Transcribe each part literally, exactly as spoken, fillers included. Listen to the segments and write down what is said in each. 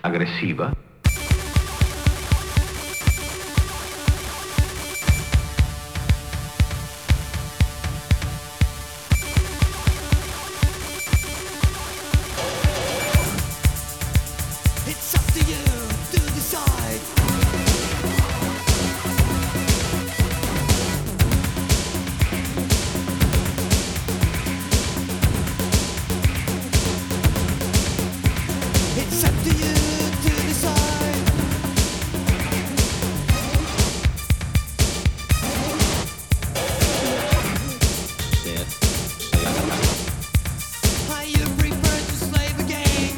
agresiva. It's up to you to decide. It's up to you to decide. How you prefer to slave again?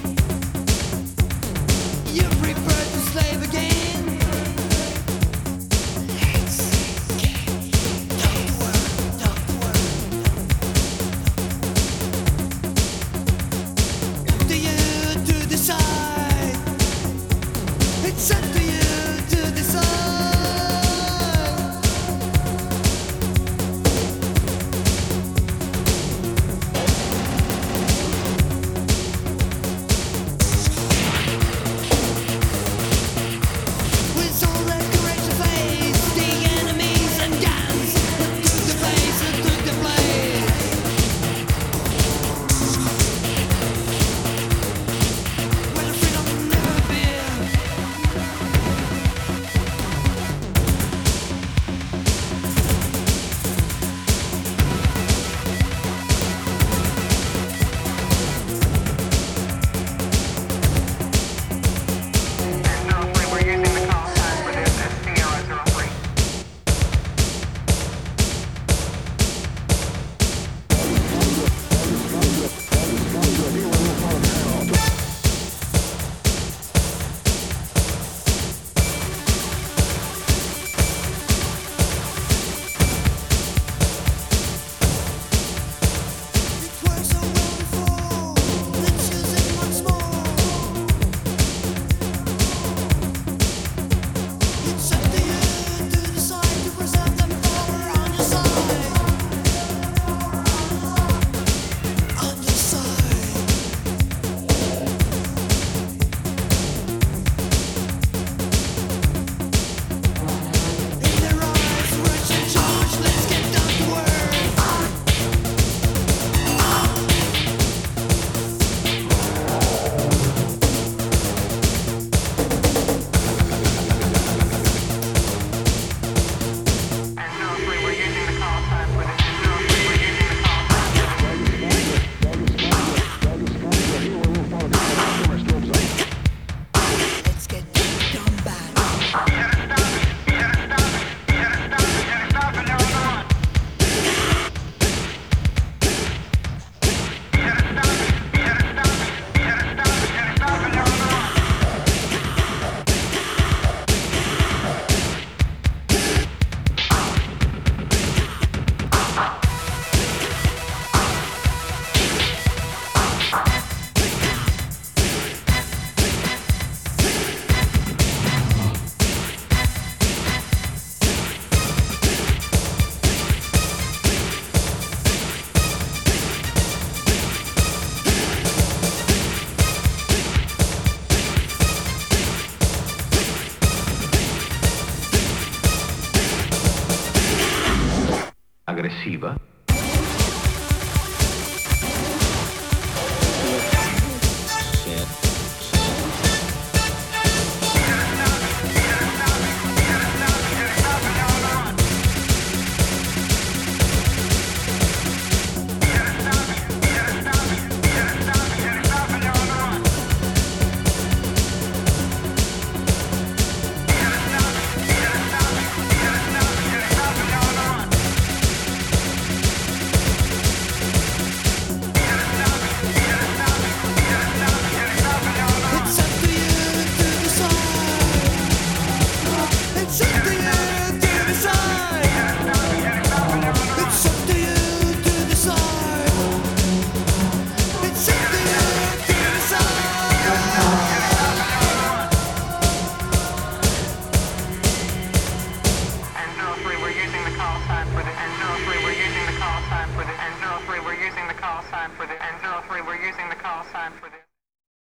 You prefer to slave again? Let's get down to work, down to work. Up to you to decide. It's up to you to decide. With all the courage to face the enemies and guns, took the place and took the place. Where the freedom never been. We're using the call sign for this as Sierra zero three. It worked so well before. Let's use it once more. It's up to you to decide to preserve them all on your side. On your side. In their eyes, Russian charge. Let's get down to work. And zero three, we're using the call sign for this as zero three, we're using the call sign. Let's get done bad. You gotta stop it, you gotta stop it, you gotta stop it, you gotta stop it, they're on the run. You gotta stop it, you gotta stop it, you gotta stop it, you gotta stop it, they're on the run. Agresiva.